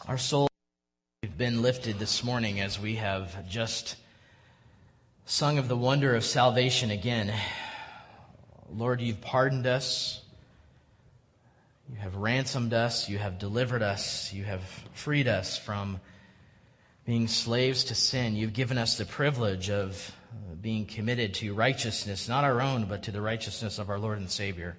Our souls have been lifted this morning as we have just sung of the wonder of salvation again. Lord, you've pardoned us. You have ransomed us. You have delivered us. You have freed us from being slaves to sin. You've given us the privilege of being committed to righteousness, not our own, but to the righteousness of our Lord and Savior.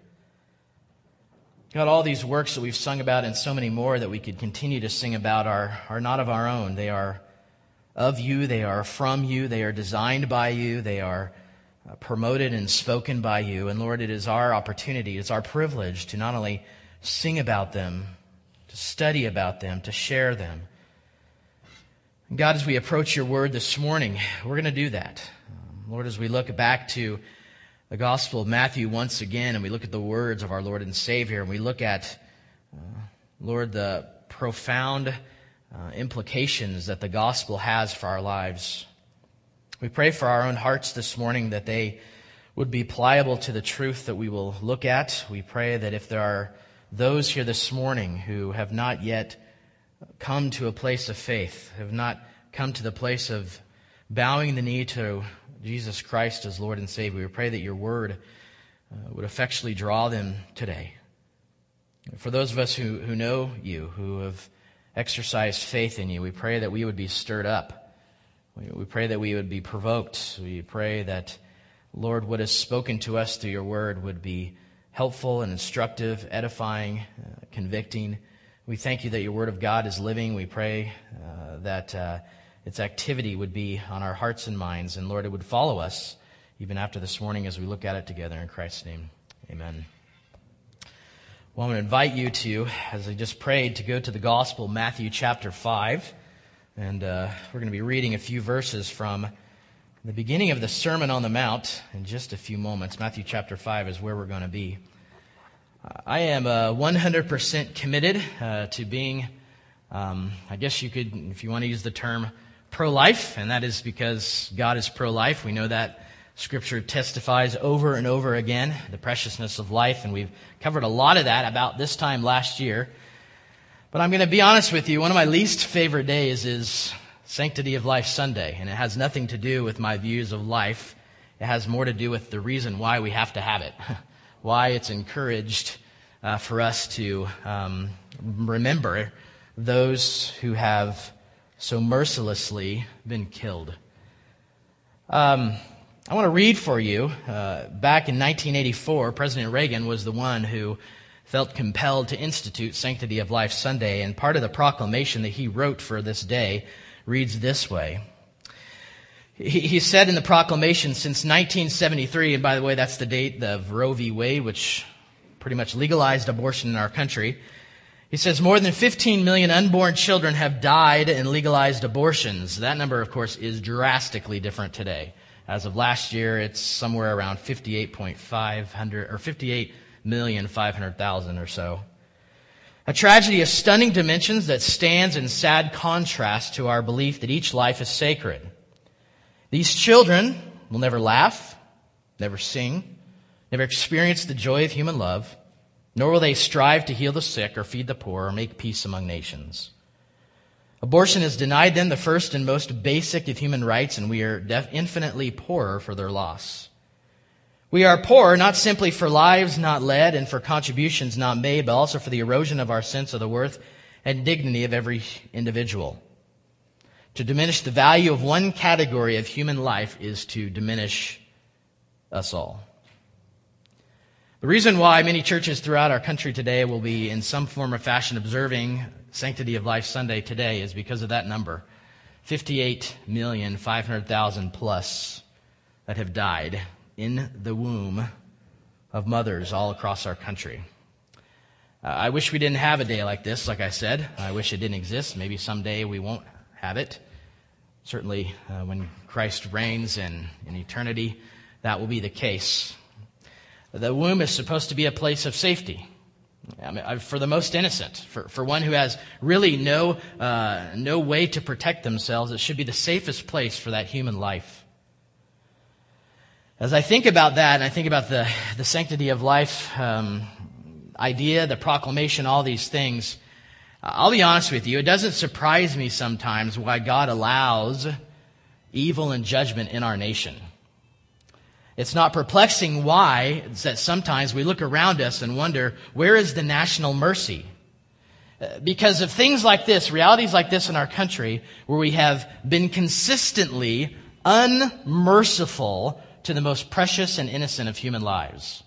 God, all these works that we've sung about and so many more that we could continue to sing about are not of our own. They are of you. They are from you. They are designed by you. They are promoted and spoken by you. And Lord, it is our opportunity, it's our privilege to not only sing about them, to study about them, to share them. And God, as we approach your word this morning, we're going to do that. Lord, as we look back to the Gospel of Matthew once again, and we look at the words of our Lord and Savior, and we look at, Lord, the profound implications that the Gospel has for our lives. We pray for our own hearts this morning that they would be pliable to the truth that we will look at. We pray that if there are those here this morning who have not yet come to a place of faith, have not come to the place of bowing the knee to Jesus Christ as Lord and Savior, we pray that your word would effectually draw them today. For those of us who know you, who have exercised faith in you, we pray that we would be stirred up. We pray that we would be provoked. We pray that, Lord, what is spoken to us through your word would be helpful and instructive, edifying, convicting. We thank you that your word of God is living. We pray that its activity would be on our hearts and minds. And Lord, it would follow us even after this morning as we look at it together. In Christ's name, amen. Well, I'm going to invite you to, as I just prayed, to go to the Gospel, Matthew chapter 5. And we're going to be reading a few verses from the beginning of the Sermon on the Mount in just a few moments. Matthew chapter 5 is where we're going to be. I am 100% committed to being, I guess you could, if you want to use the term, pro-life, and that is because God is pro-life. We know that Scripture testifies over and over again the preciousness of life, and we've covered a lot of that about this time last year. But I'm going to be honest with you, one of my least favorite days is Sanctity of Life Sunday, and it has nothing to do with my views of life. It has more to do with the reason why we have to have it, why it's encouraged for us to remember those who have so mercilessly been killed. I want to read for you. Back in 1984, President Reagan was the one who felt compelled to institute Sanctity of Life Sunday, and part of the proclamation that he wrote for this day reads this way. He said in the proclamation, since 1973, and by the way, that's the date of Roe v. Wade, which pretty much legalized abortion in our country. He says more than 15 million unborn children have died in legalized abortions. That number, of course, is drastically different today. As of last year, it's somewhere around 58,500,000 or so. A tragedy of stunning dimensions that stands in sad contrast to our belief that each life is sacred. These children will never laugh, never sing, never experience the joy of human love, nor will they strive to heal the sick or feed the poor or make peace among nations. Abortion has denied them the first and most basic of human rights, and we are infinitely poorer for their loss. We are poor not simply for lives not led and for contributions not made, but also for the erosion of our sense of the worth and dignity of every individual. To diminish the value of one category of human life is to diminish us all. The reason why many churches throughout our country today will be in some form or fashion observing Sanctity of Life Sunday today is because of that number. 58,500,000 plus that have died in the womb of mothers all across our country. I wish we didn't have a day like this, like I said. I wish it didn't exist. Maybe someday we won't have it. Certainly when Christ reigns in eternity, that will be the case. The womb is supposed to be a place of safety. I mean, for the most innocent, for one who has really no way to protect themselves, it should be the safest place for that human life. As I think about that, and I think about the sanctity of life idea, the proclamation, all these things, I'll be honest with you, it doesn't surprise me sometimes why God allows evil and judgment in our nation. It's not perplexing why it's that sometimes we look around us and wonder, where is the national mercy? Because of things like this, realities like this in our country, where we have been consistently unmerciful to the most precious and innocent of human lives.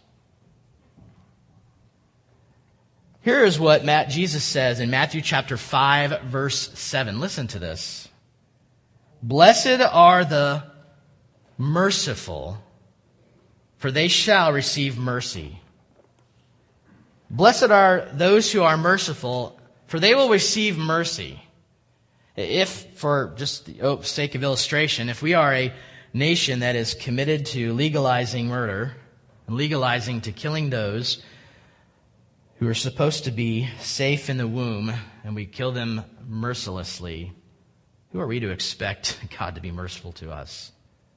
Here is what Jesus says in Matthew chapter 5, verse 7. Listen to this. Blessed are the merciful, for they shall receive mercy. Blessed are those who are merciful, for they will receive mercy. If, for just the sake of illustration, if we are a nation that is committed to legalizing murder and legalizing to killing those who are supposed to be safe in the womb, and we kill them mercilessly, who are we to expect God to be merciful to us?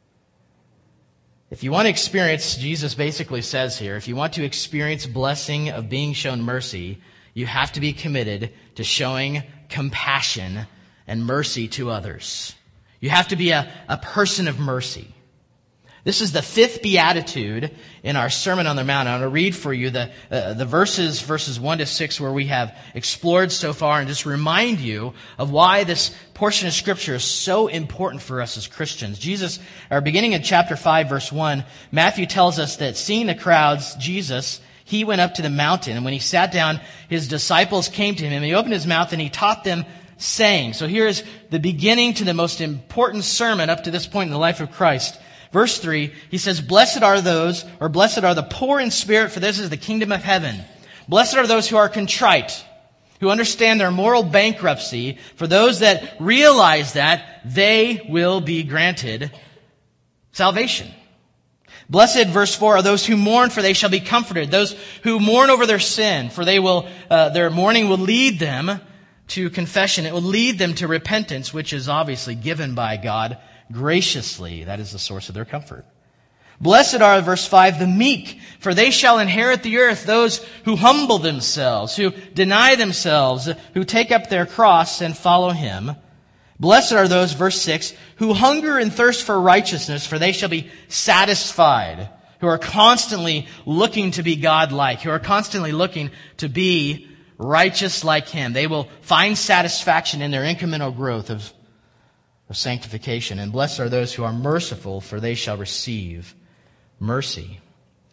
If you want to experience, Jesus basically says here, if you want to experience blessing of being shown mercy, you have to be committed to showing compassion and mercy to others. You have to be a person of mercy. This is the fifth beatitude in our Sermon on the Mount. I want to read for you the verses 1 to 6, where we have explored so far, and just remind you of why this portion of Scripture is so important for us as Christians. Beginning in chapter 5, verse 1, Matthew tells us that seeing the crowds, Jesus, he went up to the mountain, and when he sat down, his disciples came to him, and he opened his mouth and he taught them, saying. So here is the beginning to the most important sermon up to this point in the life of Christ. Verse 3, he says, blessed are the poor in spirit, for this is the kingdom of heaven. Blessed are those who are contrite, who understand their moral bankruptcy, for those that realize that, they will be granted salvation. Blessed, verse 4, are those who mourn, for they shall be comforted. Those who mourn over their sin, for their mourning will lead them to confession. It will lead them to repentance, which is obviously given by God graciously. That is the source of their comfort. Blessed are, verse 5, the meek, for they shall inherit the earth. Those who humble themselves, who deny themselves, who take up their cross and follow him. Blessed are those, verse 6, who hunger and thirst for righteousness, for they shall be satisfied. Who are constantly looking to be God-like, who are constantly looking to be righteous like him. They will find satisfaction in their incremental growth of sanctification. And blessed are those who are merciful, for they shall receive mercy.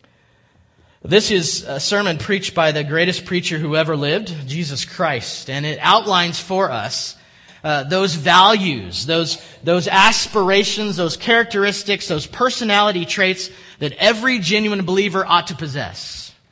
This is a sermon preached by the greatest preacher who ever lived, Jesus Christ. And it outlines for us those values, those aspirations, those characteristics, those personality traits that every genuine believer ought to possess.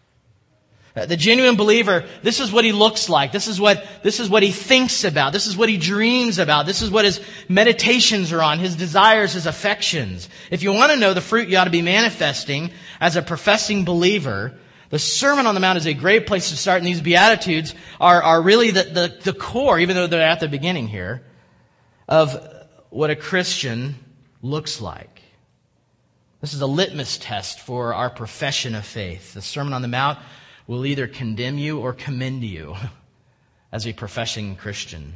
The genuine believer, this is what he looks like. This is what he thinks about. This is what he dreams about. This is what his meditations are on, his desires, his affections. If you want to know the fruit you ought to be manifesting as a professing believer, the Sermon on the Mount is a great place to start, and these Beatitudes are really the core, even though they're at the beginning here, of what a Christian looks like. This is a litmus test for our profession of faith. The Sermon on the Mount will either condemn you or commend you as a professing Christian.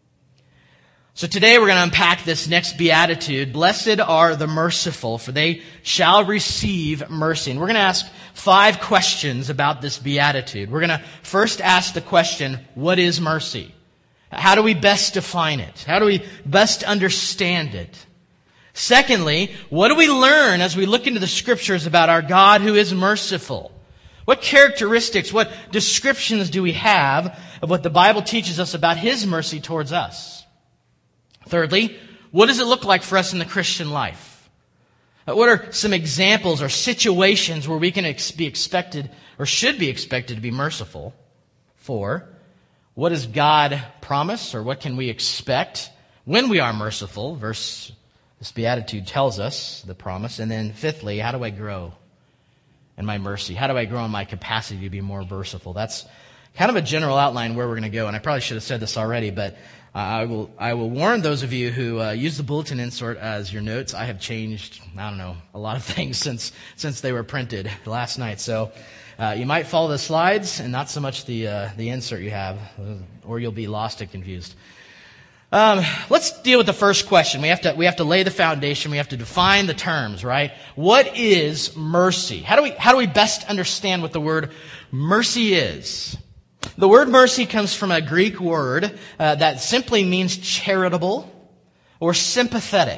So today we're going to unpack this next beatitude. Blessed are the merciful, for they shall receive mercy. And we're going to ask 5 questions about this beatitude. We're going to first ask the question, what is mercy? How do we best define it? How do we best understand it? Secondly, what do we learn as we look into the Scriptures about our God who is merciful? What characteristics, what descriptions do we have of what the Bible teaches us about His mercy towards us? Thirdly, what does it look like for us in the Christian life? What are some examples or situations where we can be expected or should be expected to be merciful? 4, what does God promise or what can we expect when we are merciful? This beatitude tells us the promise. And then 5thly, how do I grow in my mercy? How do I grow in my capacity to be more merciful? That's kind of a general outline where we're going to go. And I probably should have said this already, but I will warn those of you who use the bulletin insert as your notes. I have changed, a lot of things since they were printed last night. So you might follow the slides and not so much the insert you have, or you'll be lost and confused. Let's deal with the first question. We have to lay the foundation. We have to define the terms, right? What is mercy? How do we best understand what the word mercy is? The word mercy comes from a Greek word that simply means charitable or sympathetic.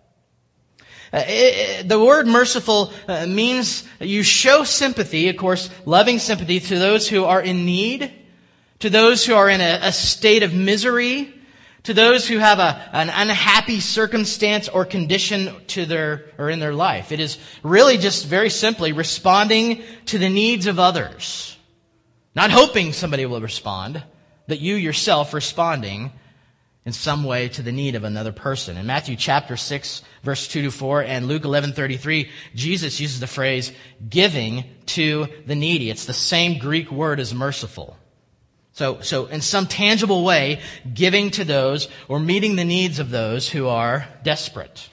The word merciful means you show sympathy, of course, loving sympathy to those who are in need, to those who are in a state of misery, to those who have an unhappy circumstance or condition in their life. It is really just very simply responding to the needs of others. Not hoping somebody will respond, but you yourself responding in some way to the need of another person. In Matthew chapter 6, verse 2-4, and Luke 11:33, Jesus uses the phrase, giving to the needy. It's the same Greek word as merciful. So in some tangible way, giving to those or meeting the needs of those who are desperate.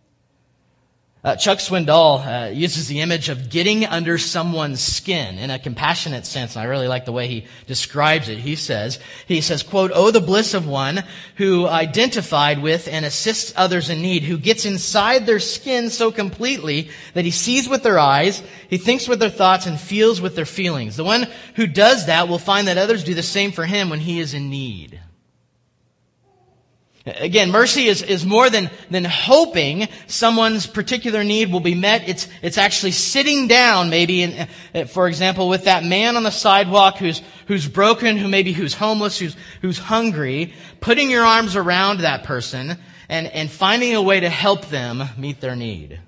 Chuck Swindoll uses the image of getting under someone's skin in a compassionate sense, and I really like the way he describes it. He says, quote, "Oh, the bliss of one who identified with and assists others in need, who gets inside their skin so completely that he sees with their eyes, he thinks with their thoughts, and feels with their feelings. The one who does that will find that others do the same for him when he is in need." Again, mercy is more than hoping someone's particular need will be met. It's actually sitting down, maybe, for example, with that man on the sidewalk who's broken, who's homeless, who's hungry, putting your arms around that person and finding a way to help them meet their need.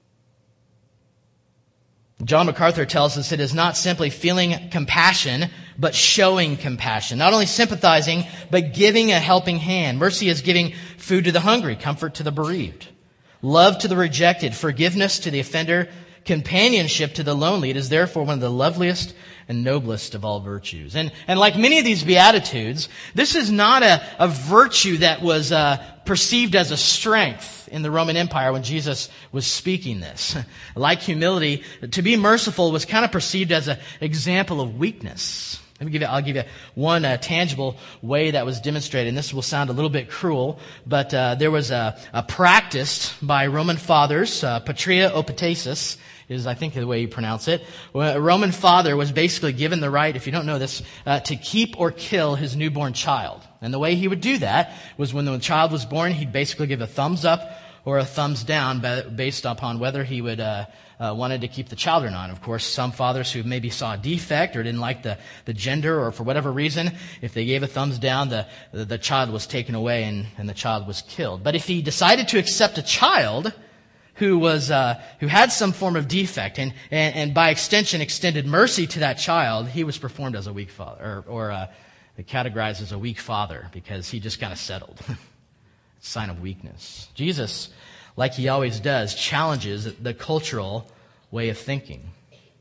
John MacArthur tells us it is not simply feeling compassion, but showing compassion. Not only sympathizing, but giving a helping hand. Mercy is giving food to the hungry, comfort to the bereaved, love to the rejected, forgiveness to the offender, companionship to the lonely. It is therefore one of the loveliest and noblest of all virtues. And like many of these Beatitudes, this is not a virtue that was perceived as a strength in the Roman Empire when Jesus was speaking this. Like humility, to be merciful was kind of perceived as an example of weakness. I'll give you one tangible way that was demonstrated, and this will sound a little bit cruel, but there was a practice by Roman fathers, patria optasis, is I think the way you pronounce it. A Roman father was basically given the right, if you don't know this, to keep or kill his newborn child. And the way he would do that was when the child was born, he'd basically give a thumbs up or a thumbs down based upon whether he would wanted to keep the child or not. Of course, some fathers who maybe saw a defect or didn't like the gender or for whatever reason, if they gave a thumbs down, the child was taken away and the child was killed. But if he decided to accept a child who had some form of defect and by extension extended mercy to that child, he was performed as a weak father or categorized as a weak father because he just kind of settled. It's a sign of weakness. Jesus, like he always does, challenges the cultural way of thinking.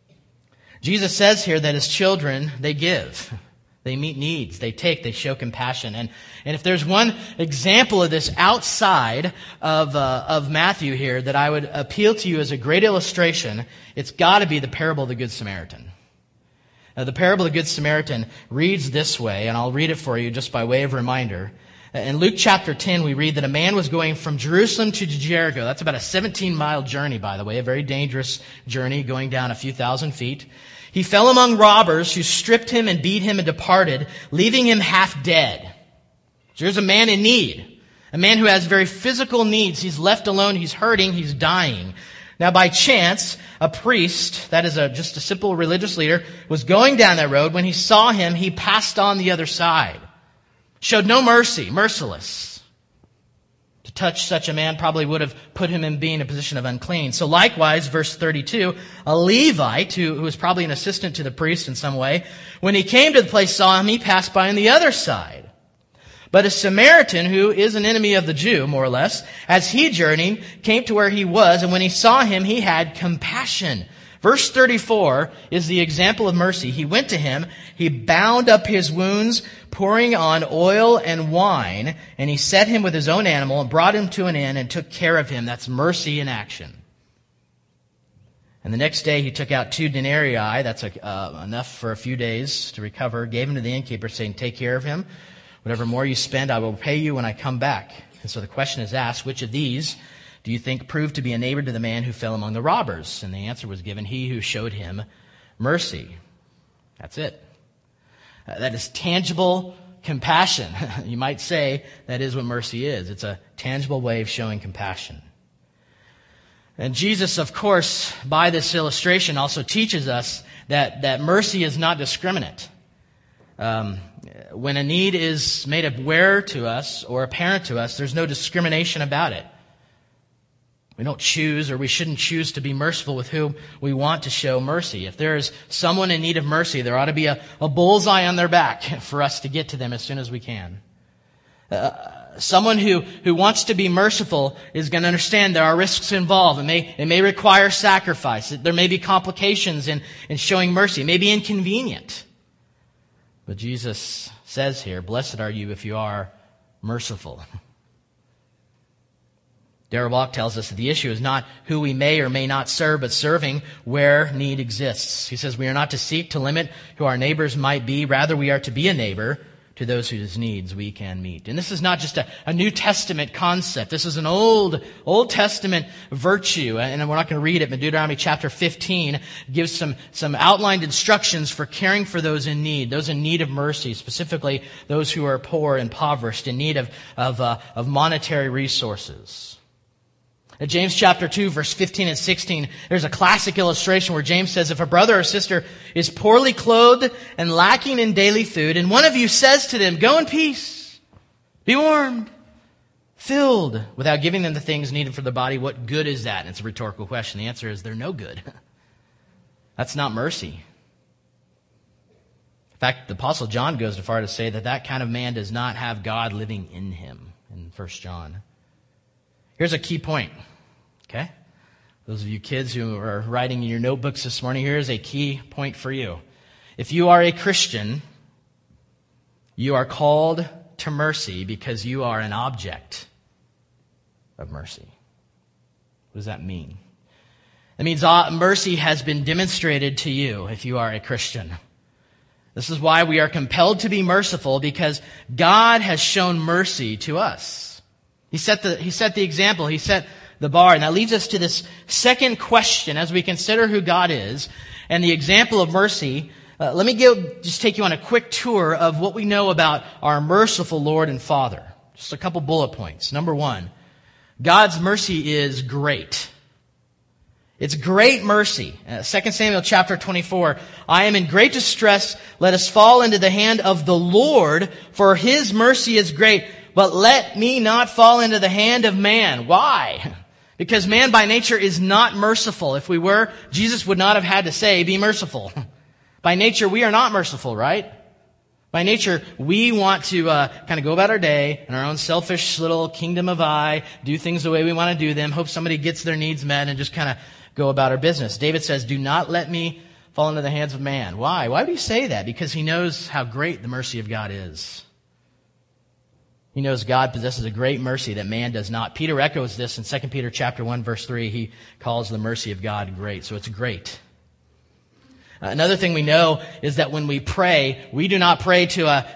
Jesus says here that his children, they give. They meet needs. They take. They show compassion. And if there's one example of this outside of Matthew here that I would appeal to you as a great illustration, it's got to be the parable of the Good Samaritan. Now, the parable of the Good Samaritan reads this way, and I'll read it for you just by way of reminder. In Luke chapter 10, we read that a man was going from Jerusalem to Jericho. That's about a 17-mile journey, by the way, a very dangerous journey going down a few thousand feet. He fell among robbers who stripped him and beat him and departed, leaving him half dead. So here's a man in need, a man who has very physical needs. He's left alone, he's hurting, he's dying. Now, by chance, a priest, that is just a simple religious leader, was going down that road. When he saw him, he passed on the other side. Showed no mercy, merciless. To touch such a man probably would have put him in being a position of unclean. So likewise, verse 32, a Levite, who was probably an assistant to the priest in some way, when he came to the place, saw him, he passed by on the other side. But a Samaritan, who is an enemy of the Jew, more or less, as he journeyed, came to where he was, and when he saw him, he had compassion. Verse 34 is the example of mercy. He went to him, he bound up his wounds, pouring on oil and wine, and he set him with his own animal and brought him to an inn and took care of him. That's mercy in action. And the next day he took out 2 denarii, that's enough for a few days to recover, gave him to the innkeeper, saying, take care of him. Whatever more you spend, I will pay you when I come back. And so the question is asked, which of these do you think proved to be a neighbor to the man who fell among the robbers? And the answer was given, he who showed him mercy. That's it. That is tangible compassion. You might say that is what mercy is. It's a tangible way of showing compassion. And Jesus, of course, by this illustration also teaches us that mercy is not discriminate. When a need is made aware to us or apparent to us, there's no discrimination about it. We don't choose, or we shouldn't choose to be merciful with whom we want to show mercy. If there is someone in need of mercy, there ought to be a bullseye on their back for us to get to them as soon as we can. Someone who wants to be merciful is going to understand there are risks involved. It may require sacrifice. There may be complications in showing mercy. It may be inconvenient. But Jesus says here, blessed are you if you are merciful. Darrell Walk tells us that the issue is not who we may or may not serve, but serving where need exists. He says we are not to seek to limit who our neighbors might be. Rather, we are to be a neighbor to those whose needs we can meet. And this is not just a New Testament concept. This is an Old Testament virtue. And we're not going to read it, but Deuteronomy chapter 15 gives some outlined instructions for caring for those in need of mercy, specifically those who are poor and impoverished, in need of monetary resources. In James chapter 2, verse 15 and 16, there's a classic illustration where James says, if a brother or sister is poorly clothed and lacking in daily food, and one of you says to them, go in peace, be warmed, filled, without giving them the things needed for their body, what good is that? And it's a rhetorical question. The answer is they're no good. That's not mercy. In fact, the Apostle John goes so far to say that kind of man does not have God living in him in 1 John. Here's a key point, okay? Those of you kids who are writing in your notebooks this morning, here's a key point for you. If you are a Christian, you are called to mercy because you are an object of mercy. What does that mean? It means mercy has been demonstrated to you if you are a Christian. This is why we are compelled to be merciful, because God has shown mercy to us. He set the example. He set the bar. And that leads us to this second question as we consider who God is and the example of mercy. Let me just take you on a quick tour of what we know about our merciful Lord and Father. Just a couple bullet points. Number 1, God's mercy is great. It's great mercy. 2 Samuel chapter 24, I am in great distress. Let us fall into the hand of the Lord, for his mercy is great. But let me not fall into the hand of man. Why? Because man by nature is not merciful. If we were, Jesus would not have had to say, be merciful. By nature, we are not merciful, right? By nature, we want to kind of go about our day in our own selfish little kingdom of I, do things the way we want to do them, hope somebody gets their needs met, and just kind of go about our business. David says, do not let me fall into the hands of man. Why? Why would he say that? Because he knows how great the mercy of God is. He knows God possesses a great mercy that man does not. Peter echoes this in 2 Peter chapter 1, verse 3. He calls the mercy of God great. So it's great. Another thing we know is that when we pray, we do not pray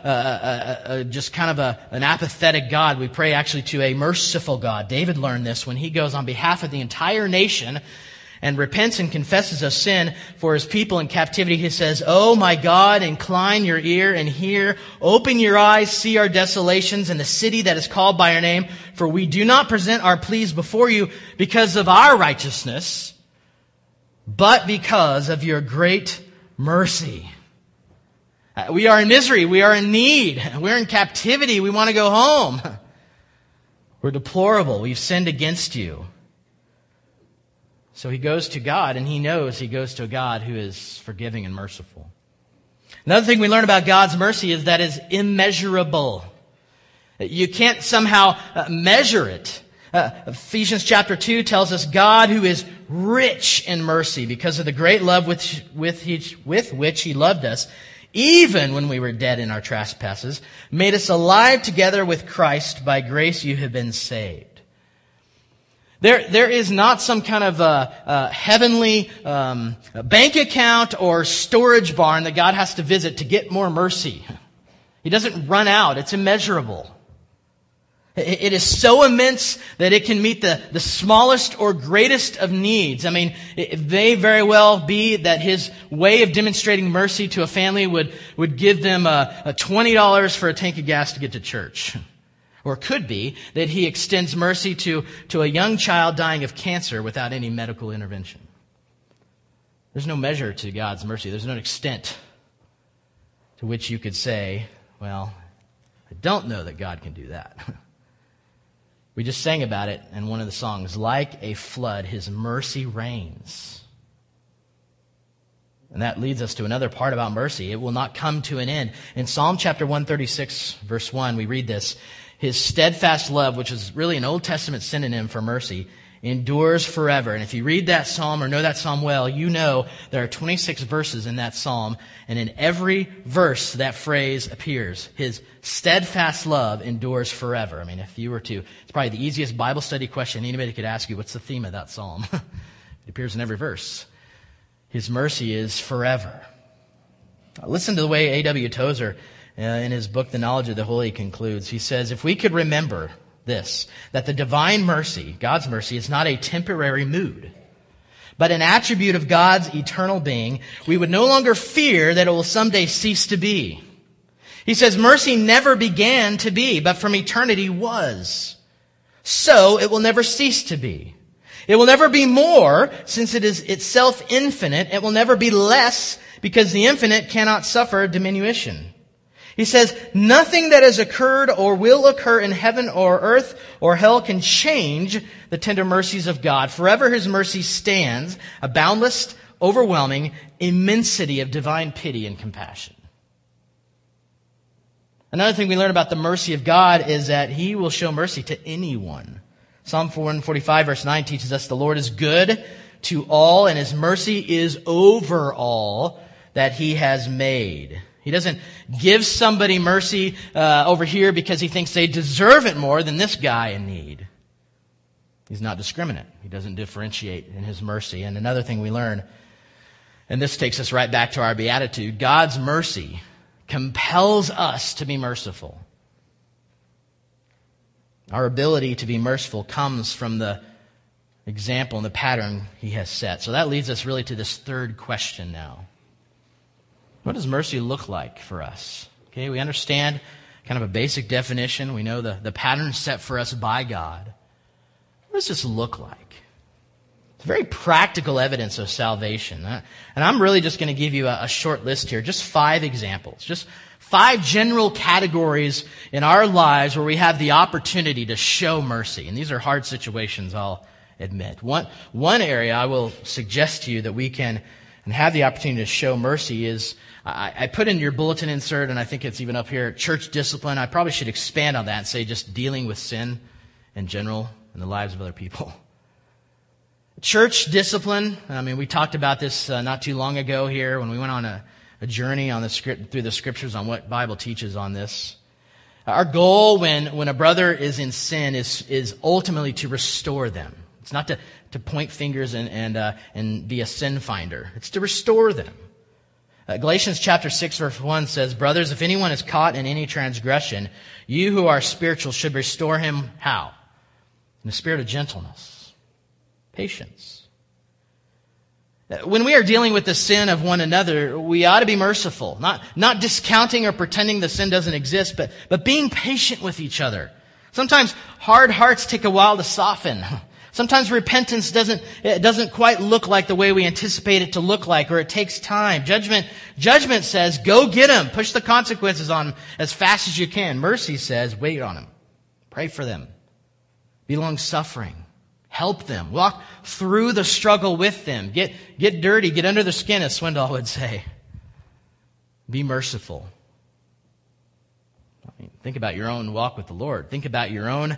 to just kind of an apathetic God. We pray actually to a merciful God. David learned this when he goes on behalf of the entire nation and repents and confesses of sin for his people in captivity. He says, oh my God, incline your ear and hear. Open your eyes, see our desolations in the city that is called by our name. For we do not present our pleas before you because of our righteousness, but because of your great mercy. We are in misery. We are in need. We're in captivity. We want to go home. We're deplorable. We've sinned against you. So he goes to God, and he knows he goes to a God who is forgiving and merciful. Another thing we learn about God's mercy is that it's immeasurable. You can't somehow measure it. Ephesians chapter 2 tells us God, who is rich in mercy because of the great love with which he loved us, even when we were dead in our trespasses, made us alive together with Christ. By grace you have been saved. There is not some kind of heavenly bank account or storage barn that God has to visit to get more mercy. He doesn't run out. It's immeasurable. It is so immense that it can meet the smallest or greatest of needs. I mean, it may very well be that his way of demonstrating mercy to a family would give them a $20 for a tank of gas to get to church. Or it could be that he extends mercy to a young child dying of cancer without any medical intervention. There's no measure to God's mercy. There's no extent to which you could say, well, I don't know that God can do that. We just sang about it in one of the songs. Like a flood, his mercy reigns. And that leads us to another part about mercy. It will not come to an end. In Psalm chapter 136, verse 1, we read this. His steadfast love, which is really an Old Testament synonym for mercy, endures forever. And if you read that psalm or know that psalm well, you know there are 26 verses in that psalm. And in every verse, that phrase appears. His steadfast love endures forever. I mean, if you were to, it's probably the easiest Bible study question anybody could ask you. What's the theme of that psalm? It appears in every verse. His mercy is forever. Listen to the way A.W. Tozer, in his book, The Knowledge of the Holy, concludes. He says, if we could remember this, that the divine mercy, God's mercy, is not a temporary mood, but an attribute of God's eternal being, we would no longer fear that it will someday cease to be. He says, mercy never began to be, but from eternity was. So it will never cease to be. It will never be more, since it is itself infinite. It will never be less, because the infinite cannot suffer diminution. He says, nothing that has occurred or will occur in heaven or earth or hell can change the tender mercies of God. Forever his mercy stands, a boundless, overwhelming immensity of divine pity and compassion. Another thing we learn about the mercy of God is that he will show mercy to anyone. Psalm 145 verse 9 teaches us the Lord is good to all and his mercy is over all that he has made. He doesn't give somebody mercy over here because he thinks they deserve it more than this guy in need. He's not discriminate. He doesn't differentiate in his mercy. And another thing we learn, and this takes us right back to our beatitude, God's mercy compels us to be merciful. Our ability to be merciful comes from the example and the pattern he has set. So that leads us really to this third question now. What does mercy look like for us? Okay, we understand kind of a basic definition. We know the pattern set for us by God. What does this look like? It's very practical evidence of salvation. And I'm really just going to give you a short list here, just 5 examples, just 5 general categories in our lives where we have the opportunity to show mercy. And these are hard situations, I'll admit. One area I will suggest to you that we can and have the opportunity to show mercy is, I put in your bulletin insert, and I think it's even up here, church discipline. I probably should expand on that and say just dealing with sin in general in the lives of other people. Church discipline, I mean, we talked about this not too long ago here when we went on a journey on through the scriptures on what Bible teaches on this. Our goal when a brother is in sin is ultimately to restore them. It's not to point fingers and be a sin finder. It's to restore them. Galatians chapter 6 verse 1 says, brothers, if anyone is caught in any transgression, you who are spiritual should restore him how? In the spirit of gentleness, patience. When we are dealing with the sin of one another, we ought to be merciful, not discounting or pretending the sin doesn't exist, but being patient with each other. Sometimes hard hearts take a while to soften. Sometimes repentance doesn't quite look like the way we anticipate it to look like, or it takes time. Judgment says, go get them. Push the consequences on them as fast as you can. Mercy says, wait on them. Pray for them. Be long-suffering. Help them. Walk through the struggle with them. Get dirty. Get under the skin, as Swindoll would say. Be merciful. Think about your own walk with the Lord. Think about your own...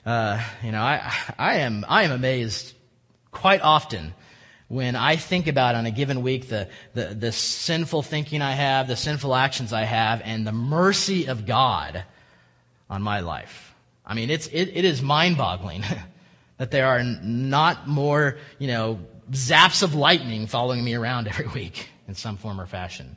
I am amazed quite often when I think about on a given week the sinful thinking I have, the sinful actions I have, and the mercy of God on my life. I mean, it is mind-boggling That there are not more, zaps of lightning following me around every week in some form or fashion.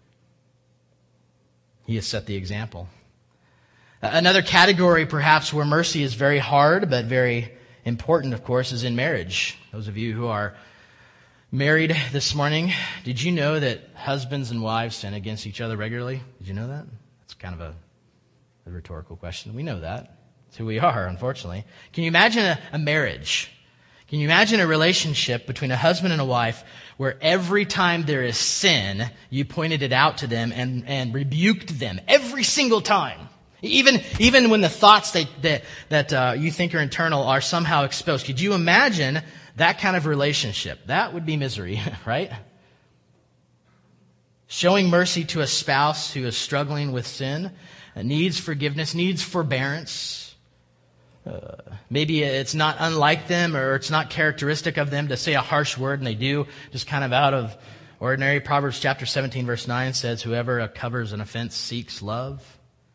He has set the example. Another category, perhaps, where mercy is very hard but very important, of course, is in marriage. Those of you who are married this morning, did you know that husbands and wives sin against each other regularly? Did you know that? That's kind of a rhetorical question. We know that. It's who we are, unfortunately. Can you imagine a marriage? Can you imagine a relationship between a husband and a wife where every time there is sin, you pointed it out to them and rebuked them every single time? Even when the thoughts that you think are internal are somehow exposed. Could you imagine that kind of relationship? That would be misery, right? Showing mercy to a spouse who is struggling with sin, needs forgiveness, needs forbearance. Maybe it's not unlike them, or it's not characteristic of them to say a harsh word, and they do, just kind of out of ordinary. Proverbs chapter 17, verse 9 says, whoever covers an offense seeks love.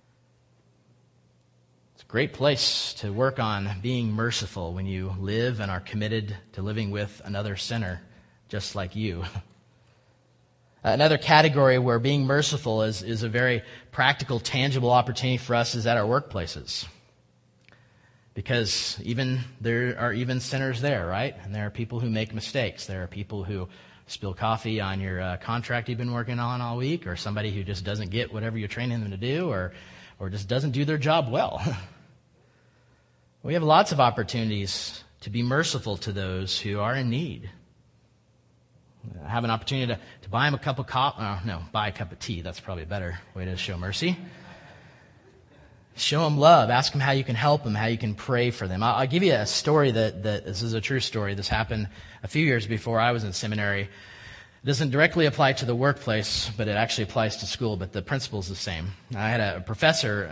It's a great place to work on being merciful when you live and are committed to living with another sinner just like you. Another category where being merciful is a very practical, tangible opportunity for us is at our workplaces. Because there are even sinners there, right? And there are people who make mistakes. There are people who spill coffee on your contract you've been working on all week, or somebody who just doesn't get whatever you're training them to do, or just doesn't do their job well. We have lots of opportunities to be merciful to those who are in need. Have an opportunity to buy them a cup of buy a cup of tea. That's probably a better way to show mercy. Show them love. Ask them how you can help them, how you can pray for them. I'll give you a story that this is a true story. This happened a few years before I was in seminary. It doesn't directly apply to the workplace, but it actually applies to school, but the principle is the same. I had a professor,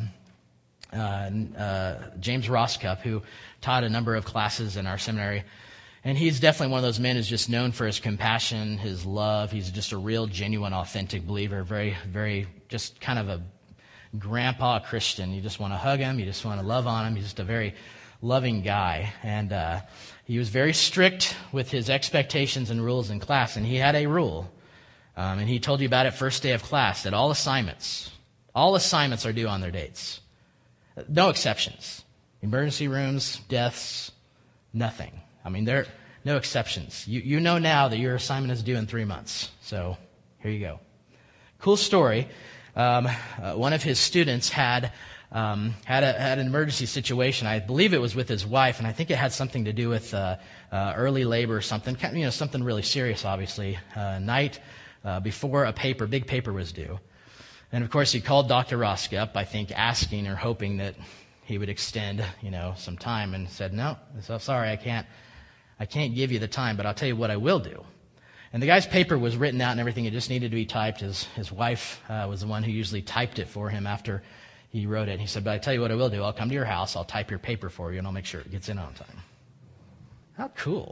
James Roscup, who taught a number of classes in our seminary. And he's definitely one of those men who's just known for his compassion, his love. He's just a real, genuine, authentic believer, very, very, just kind of a grandpa Christian. You just want to hug him. You just want to love on him. He's just a very loving guy. And he was very strict with his expectations and rules in class. And he had a rule, and he told you about it first day of class, that all assignments are due on their dates. No exceptions. Emergency rooms, deaths, nothing. I mean, there are no exceptions. You know now that your assignment is due in 3 months. So here you go. Cool story. One of his students had an emergency situation. I believe it was with his wife, and I think it had something to do with early labor or something. Something really serious, obviously. Night before a big paper was due. And of course, he called Dr. Roscup, I think, asking or hoping that he would extend, some time, and said, "No, so sorry, I can't give you the time, but I'll tell you what I will do." And the guy's paper was written out and everything. It just needed to be typed. His wife was the one who usually typed it for him after he wrote it. And he said, "But I tell you what I will do. I'll come to your house. I'll type your paper for you, and I'll make sure it gets in on time." How cool,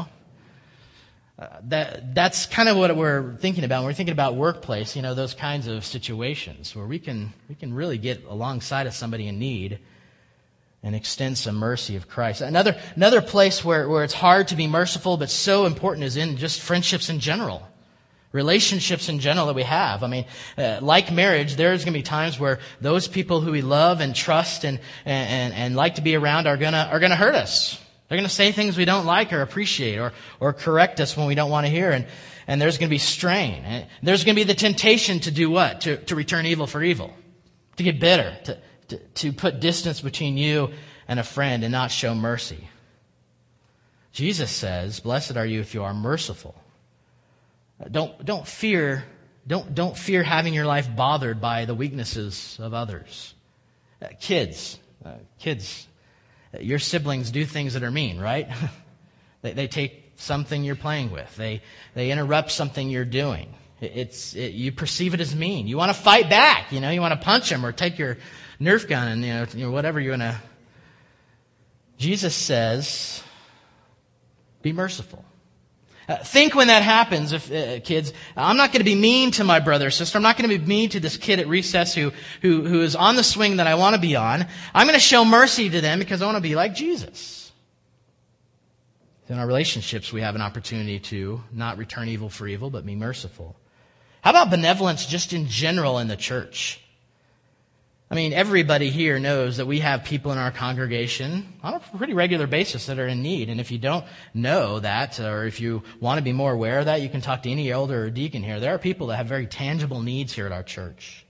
That's kind of what we're thinking about when we're thinking about workplace. Those kinds of situations where we can really get alongside of somebody in need and extend some mercy of Christ. Another place where it's hard to be merciful but so important is in just friendships in general. Relationships in general that we have. I mean, like marriage, there's going to be times where those people who we love and trust and like to be around are gonna hurt us. They're going to say things we don't like or appreciate or correct us when we don't want to hear. And there's going to be strain. And there's going to be the temptation to do what? To return evil for evil. To get bitter. To put distance between you and a friend and not show mercy. Jesus says, "Blessed are you if you are merciful." Don't fear having your life bothered by the weaknesses of others. Kids, your siblings do things that are mean, right? They take something you're playing with. They interrupt something you're doing. You perceive it as mean. You want to fight back. You want to punch them or take your Nerf gun and whatever you want to. Jesus says, be merciful. Think when that happens, kids, I'm not going to be mean to my brother or sister. I'm not going to be mean to this kid at recess who is on the swing that I want to be on. I'm going to show mercy to them because I want to be like Jesus. In our relationships, we have an opportunity to not return evil for evil, but be merciful. How about benevolence just in general in the church? I mean, everybody here knows that we have people in our congregation on a pretty regular basis that are in need. And if you don't know that, or if you want to be more aware of that, you can talk to any elder or deacon here. There are people that have very tangible needs here at our church.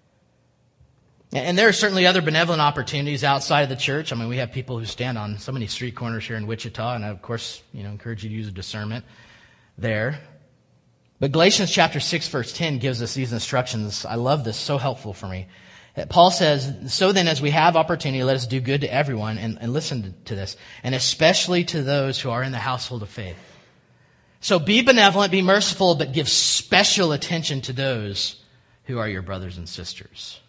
And there are certainly other benevolent opportunities outside of the church. I mean, we have people who stand on so many street corners here in Wichita, and I, of course, encourage you to use a discernment there. But Galatians chapter 6, verse 10 gives us these instructions. I love this, so helpful for me. Paul says, so then as we have opportunity, let us do good to everyone, and listen to this, and especially to those who are in the household of faith. So be benevolent, be merciful, but give special attention to those who are your brothers and sisters.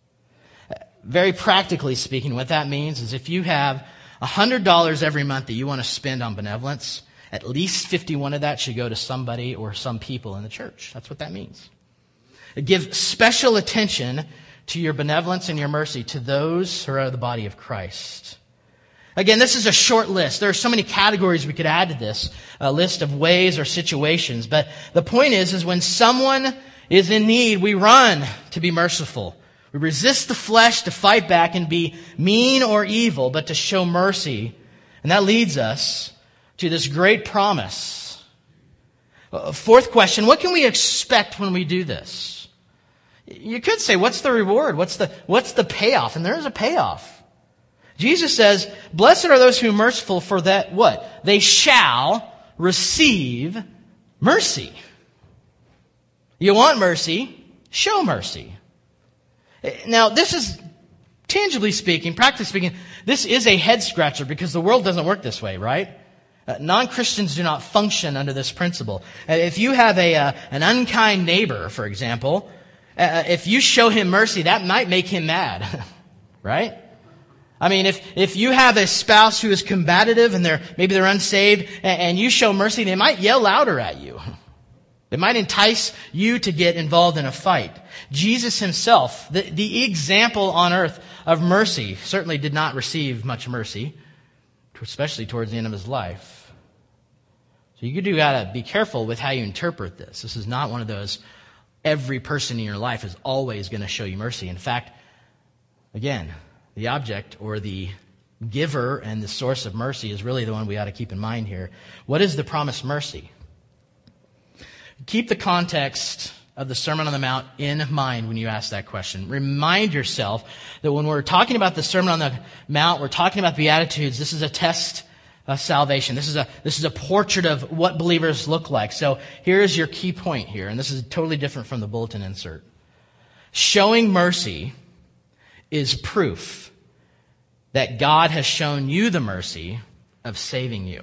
Very practically speaking, what that means is if you have $100 every month that you want to spend on benevolence, at least 51 of that should go to somebody or some people in the church. That's what that means. Give special attention to your benevolence and your mercy to those who are the body of Christ. Again, this is a short list. There are so many categories we could add to this list of ways or situations. But the point is when someone is in need, we run to be merciful. We resist the flesh to fight back and be mean or evil, but to show mercy. And that leads us to this great promise. Fourth question, what can we expect when we do this? You could say, what's the reward? What's the payoff? And there is a payoff. Jesus says, blessed are those who are merciful, for that what? They shall receive mercy. You want mercy? Show mercy. Now, this is, tangibly speaking, practically speaking, this is a head scratcher because the world doesn't work this way, right? Non-Christians do not function under this principle. If you have an unkind neighbor, for example, if you show him mercy, that might make him mad, right? I mean, if you have a spouse who is combative and maybe they're unsaved and you show mercy, they might yell louder at you. It might entice you to get involved in a fight. Jesus himself, the example on earth of mercy, certainly did not receive much mercy, especially towards the end of his life. So you do gotta be careful with how you interpret this. This is not one of those every person in your life is always going to show you mercy. In fact, again, the object or the giver and the source of mercy is really the one we ought to keep in mind here. What is the promised mercy? Keep the context of the Sermon on the Mount in mind when you ask that question. Remind yourself that when we're talking about the Sermon on the Mount, we're talking about Beatitudes. This is a test of salvation. This is a portrait of what believers look like. So here's your key point here, and this is totally different from the bulletin insert. Showing mercy is proof that God has shown you the mercy of saving you.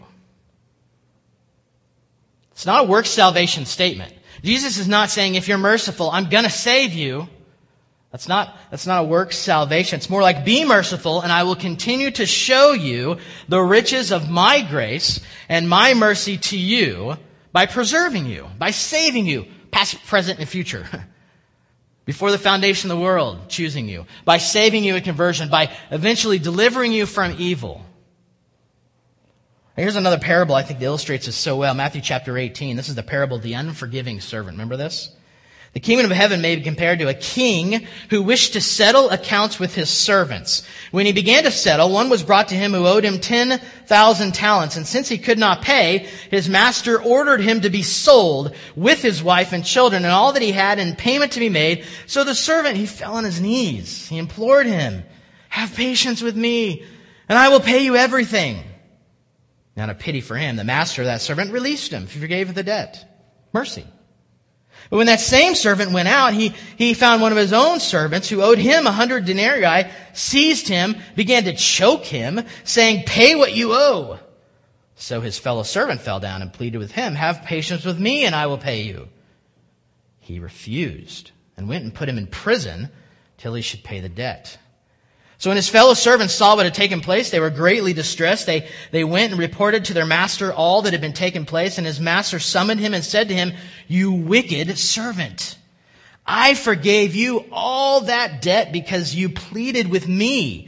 It's not a works salvation statement. Jesus is not saying, if you're merciful, I'm going to save you. That's not a works salvation. It's more like, be merciful, and I will continue to show you the riches of my grace and my mercy to you by preserving you, by saving you, past, present, and future. Before the foundation of the world, choosing you, by saving you in conversion, by eventually delivering you from evil. Here's another parable I think that illustrates this so well. Matthew chapter 18. This is the parable of the unforgiving servant. Remember this? The kingdom of heaven may be compared to a king who wished to settle accounts with his servants. When he began to settle, one was brought to him who owed him 10,000 talents. And since he could not pay, his master ordered him to be sold with his wife and children and all that he had in payment to be made. So the servant, he fell on his knees. He implored him, have patience with me, and I will pay you everything. Out of pity for him, the master of that servant released him. He forgave the debt. Mercy. But when that same servant went out, he found one of his own servants who owed him 100 denarii, seized him, began to choke him, saying, pay what you owe. So his fellow servant fell down and pleaded with him, have patience with me and I will pay you. He refused and went and put him in prison till he should pay the debt. So when his fellow servants saw what had taken place, they were greatly distressed. They went and reported to their master all that had been taken place. And his master summoned him and said to him, you wicked servant, I forgave you all that debt because you pleaded with me.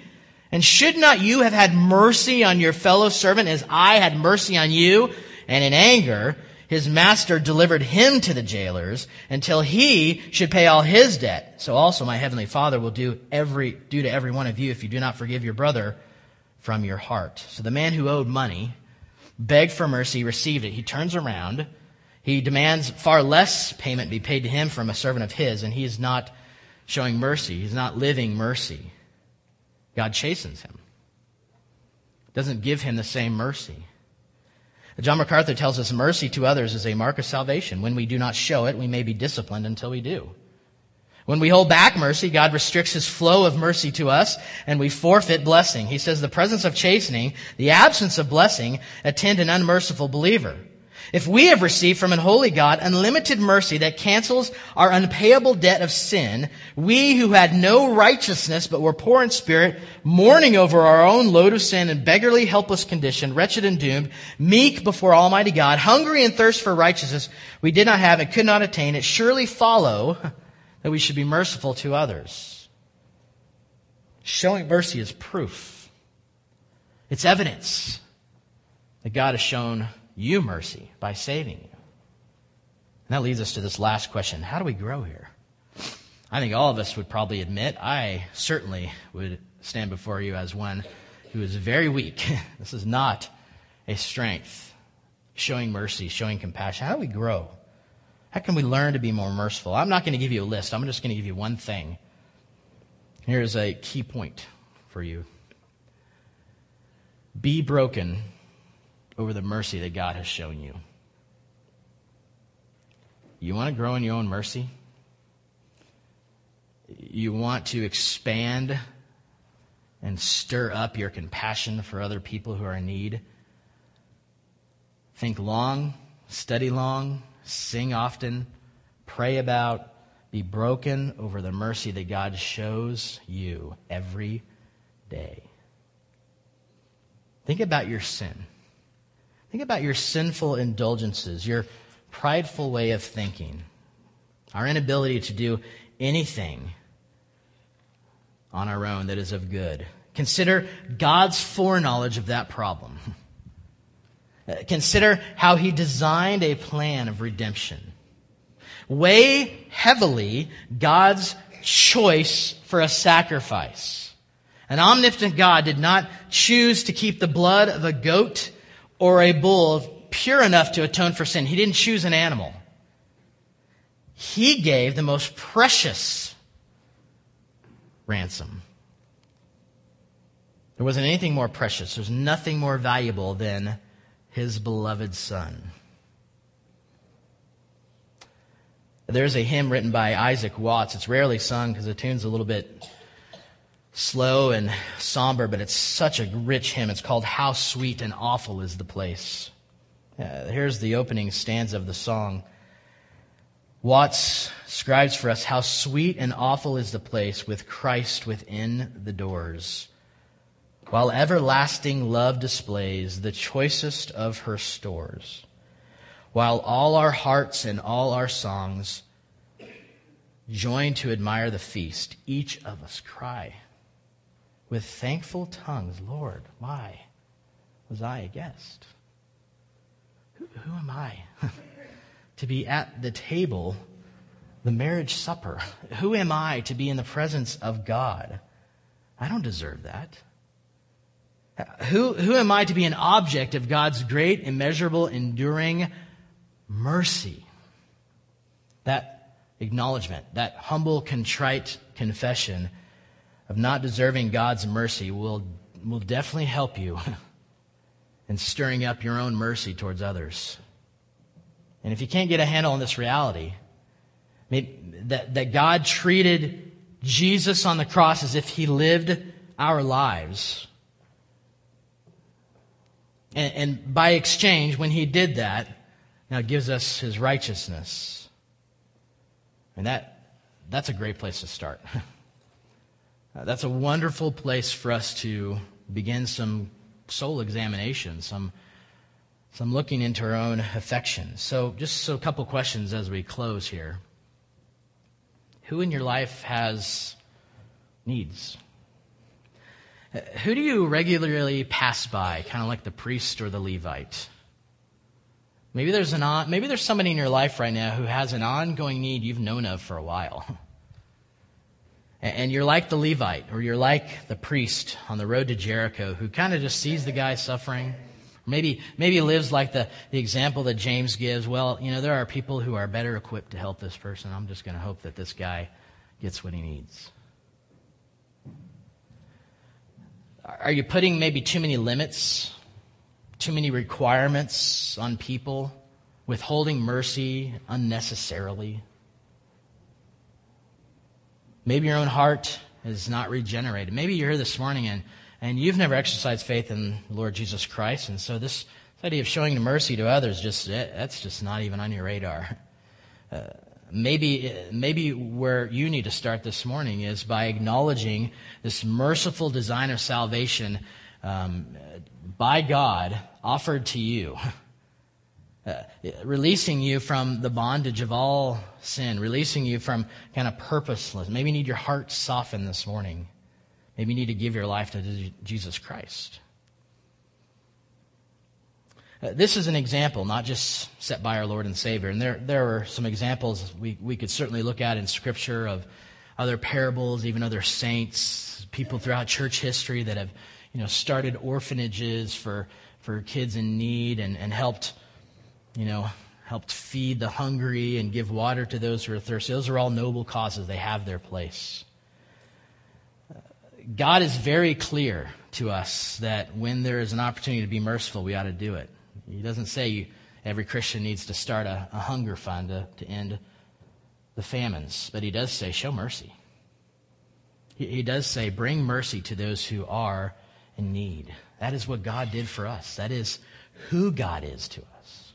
And should not you have had mercy on your fellow servant as I had mercy on you? And in anger, his master delivered him to the jailers until he should pay all his debt. So also my heavenly Father will do to every one of you if you do not forgive your brother from your heart. So the man who owed money begged for mercy, received it. He turns around. He demands far less payment be paid to him from a servant of his, and he is not showing mercy. He's not living mercy. God chastens him. Doesn't give him the same mercy. John MacArthur tells us mercy to others is a mark of salvation. When we do not show it, we may be disciplined until we do. When we hold back mercy, God restricts his flow of mercy to us, and we forfeit blessing. He says the presence of chastening, the absence of blessing, attend an unmerciful believer. If we have received from an holy God unlimited mercy that cancels our unpayable debt of sin, we who had no righteousness but were poor in spirit, mourning over our own load of sin and beggarly helpless condition, wretched and doomed, meek before Almighty God, hungry and thirst for righteousness we did not have and could not attain, it surely follow that we should be merciful to others. Showing mercy is proof. It's evidence that God has shown you mercy by saving you. And that leads us to this last question. How do we grow here? I think all of us would probably admit, I certainly would stand before you as one who is very weak. This is not a strength. Showing mercy, showing compassion. How do we grow? How can we learn to be more merciful? I'm not going to give you a list. I'm just going to give you one thing. Here's a key point for you. Be broken over the mercy that God has shown you. You want to grow in your own mercy? You want to expand and stir up your compassion for other people who are in need? Think long, study long, sing often, pray about, be broken over the mercy that God shows you every day. Think about your sin. Think about your sinful indulgences, your prideful way of thinking, our inability to do anything on our own that is of good. Consider God's foreknowledge of that problem. Consider how he designed a plan of redemption. Weigh heavily God's choice for a sacrifice. An omnipotent God did not choose to keep the blood of a goat or a bull pure enough to atone for sin. He didn't choose an animal. He gave the most precious ransom. There wasn't anything more precious. There's nothing more valuable than his beloved Son. There's a hymn written by Isaac Watts. It's rarely sung because the tune's a little bit slow and somber, but it's such a rich hymn. It's called How Sweet and Awful is the Place. Here's the opening stanza of the song. Watts scribes for us, how sweet and awful is the place with Christ within the doors, while everlasting love displays the choicest of her stores, while all our hearts and all our songs join to admire the feast, each of us cry with thankful tongues, Lord, why was I a guest? Who am I to be at the table, the marriage supper? Who am I to be in the presence of God? I don't deserve that. Who am I to be an object of God's great, immeasurable, enduring mercy? That acknowledgement, that humble, contrite confession of not deserving God's mercy will definitely help you in stirring up your own mercy towards others. And if you can't get a handle on this reality, that God treated Jesus on the cross as if he lived our lives, and by exchange, when he did that, now gives us his righteousness. And that's a great place to start. That's a wonderful place for us to begin some soul examination, some looking into our own affections. So just a couple questions as we close here. Who in your life has needs? Who do you regularly pass by, kind of like the priest or the Levite? Maybe there's somebody in your life right now who has an ongoing need you've known of for a while. And you're like the Levite, or you're like the priest on the road to Jericho who kind of just sees the guy suffering. Maybe lives like the example that James gives. Well, there are people who are better equipped to help this person. I'm just going to hope that this guy gets what he needs. Are you putting maybe too many limits, too many requirements on people, withholding mercy unnecessarily? Maybe your own heart is not regenerated. Maybe you're here this morning and you've never exercised faith in the Lord Jesus Christ, and so this idea of showing mercy to others, that's just not even on your radar. Maybe where you need to start this morning is by acknowledging this merciful design of salvation by God offered to you, releasing you from the bondage of all sin, releasing you from kind of purposeless. Maybe you need your heart softened this morning. Maybe you need to give your life to Jesus Christ. This is an example, not just set by our Lord and Savior. And there are some examples we could certainly look at in Scripture of other parables, even other saints, people throughout church history that have started orphanages for kids in need and helped feed the hungry and give water to those who are thirsty. Those are all noble causes. They have their place. God is very clear to us that when there is an opportunity to be merciful, we ought to do it. He doesn't say every Christian needs to start a hunger fund to end the famines, but he does say, show mercy. He does say, bring mercy to those who are in need. That is what God did for us. That is who God is to us.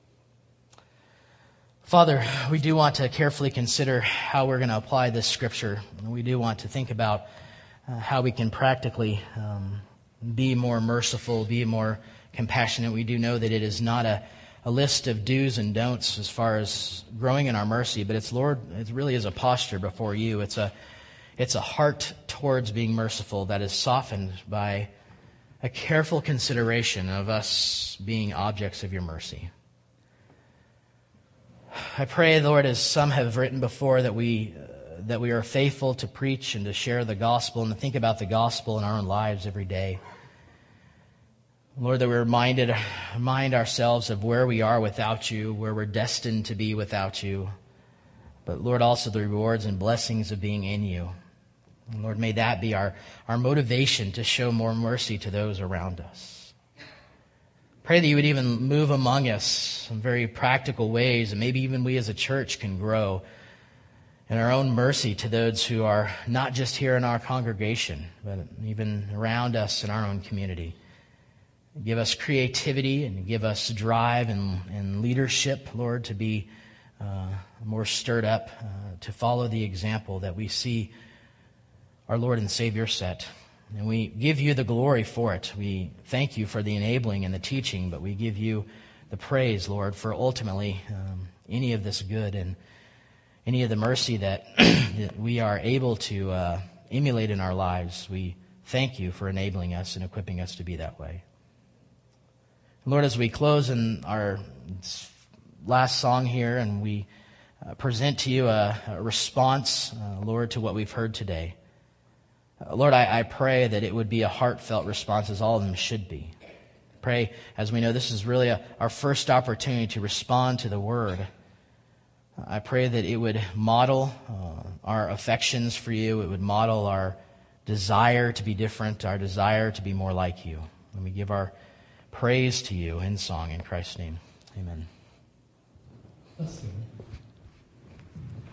Father, we do want to carefully consider how we're going to apply this Scripture. We do want to think about how we can practically be more merciful, be more compassionate. We do know that it is not a list of do's and don'ts as far as growing in our mercy, but it really is a posture before you. It's a heart towards being merciful that is softened by a careful consideration of us being objects of your mercy. I pray, Lord, as some have written before, that we are faithful to preach and to share the gospel and to think about the gospel in our own lives every day. Lord, that we remind ourselves of where we are without you, where we're destined to be without you. But Lord, also the rewards and blessings of being in you. And Lord, may that be our motivation to show more mercy to those around us. Pray that you would even move among us in very practical ways, and maybe even we as a church can grow in our own mercy to those who are not just here in our congregation, but even around us in our own community. Give us creativity and give us drive and leadership, Lord, to be more stirred up, to follow the example that we see our Lord and Savior set. And we give you the glory for it. We thank you for the enabling and the teaching, but we give you the praise, Lord, for ultimately any of this good and any of the mercy that we are able to emulate in our lives. We thank you for enabling us and equipping us to be that way. Lord, as we close in our last song here and we present to you a response, Lord, to what we've heard today, Lord, I pray that it would be a heartfelt response, as all of them should be. Pray, as we know, this is really our first opportunity to respond to the Word. I pray that it would model our affections for you. It would model our desire to be different, our desire to be more like you. And we give our praise to you in song in Christ's name. Amen.